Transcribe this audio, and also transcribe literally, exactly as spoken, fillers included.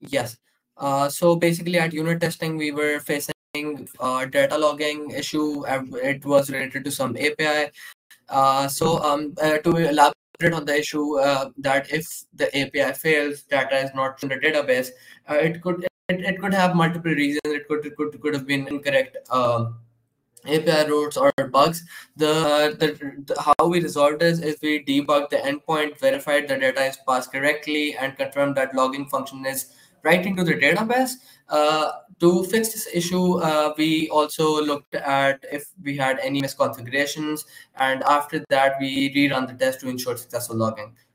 Yes. Uh, so basically, at unit testing, we were facing uh, data logging issue. and It was related to some A P I. Uh, so um, uh, to elaborate on the issue, uh, that if the A P I fails, data is not shown in the database. Uh, it could it, it could have multiple reasons. It could it could could have been incorrect. Um, A P I routes or bugs. The, the, the how we resolved this is we debug the endpoint, verified the data is passed correctly, and confirmed that logging function is writing to the database. Uh, to fix this issue, uh, we also looked at if we had any misconfigurations, and after that, we rerun the test to ensure successful logging.